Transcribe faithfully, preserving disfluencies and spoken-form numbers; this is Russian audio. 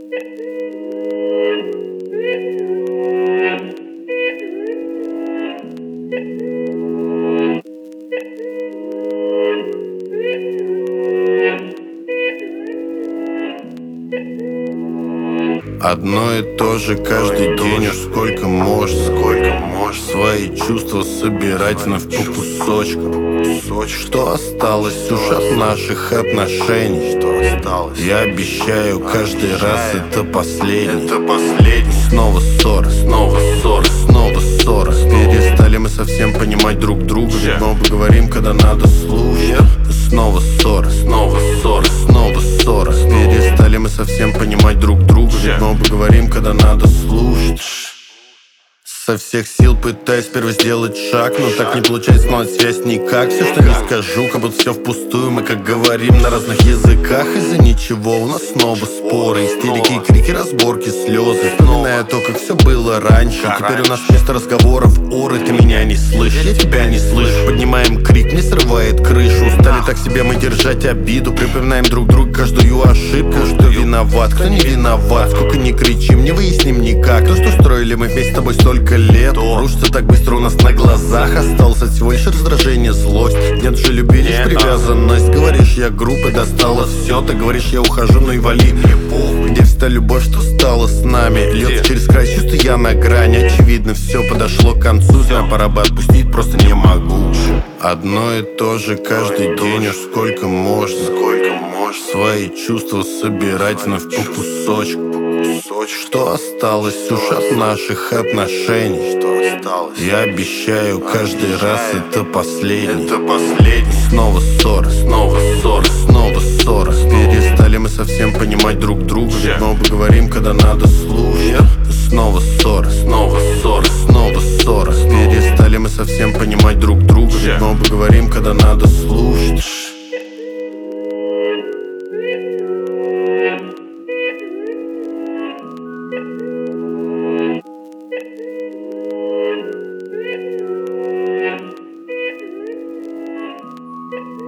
Одно и то же каждый день, уж сколько можешь, сколько можешь свои чувства собирать вновь по кусочкам. Что осталось уж от наших отношений? Что осталось? Я обещаю, каждый раз это последний. Это последний. Снова ссора, снова ссора, снова ссора. Перестали мы совсем понимать друг друга, ведь мы оба говорим, когда надо слушать. Снова ссора, снова ссора, снова ссора. Перестали мы совсем понимать друг друга, ведь мы оба говорим, когда надо слушать. Со всех сил пытаюсь первый сделать шаг, но так не получается, но связь никак. Все, что не скажу, как будто все впустую. Мы как говорим на разных языках. Из-за ничего у нас снова споры, истерики, крики, разборки, слезы. Вспоминая то, как все было раньше. Теперь у нас вместо разговоров оры. Ты меня не слышишь, я тебя не слышу. Поднимаем крик, не срывает крышу. Устали так себе мы держать обиду. Припоминаем друг другу каждую ошибку. Что виноват, кто не виноват. Сколько не кричим, не выясним никак. То, что строили мы вместе с тобой столько лет, рушится так быстро у нас на глазах. Осталось от всего лишь раздражение, злость. Нет же любви, лишь привязанность. Говоришь, я группы достала все. Ты говоришь, я ухожу, ну и вали. Где вся та любовь, что стала с нами? Льется через край, чувств я на грани. Очевидно, все подошло к концу. Знаю, пора бы отпустить, просто не могу. Одно и то же каждый день, уж сколько можно, сколько можешь свои чувства собирать вновь по кусочку. Что осталось уж от наших отношений? Что осталось? Я обещаю, каждый раз это последний. Это последний. Снова ссора, снова ссора, снова ссора. Перестали мы совсем понимать друг друга, ведь мы оба говорим, когда надо слушать. Снова ссора, снова ссора, снова ссора. Перестали мы совсем понимать друг друга, ведь мы оба говорим, когда надо слушать. Thank you.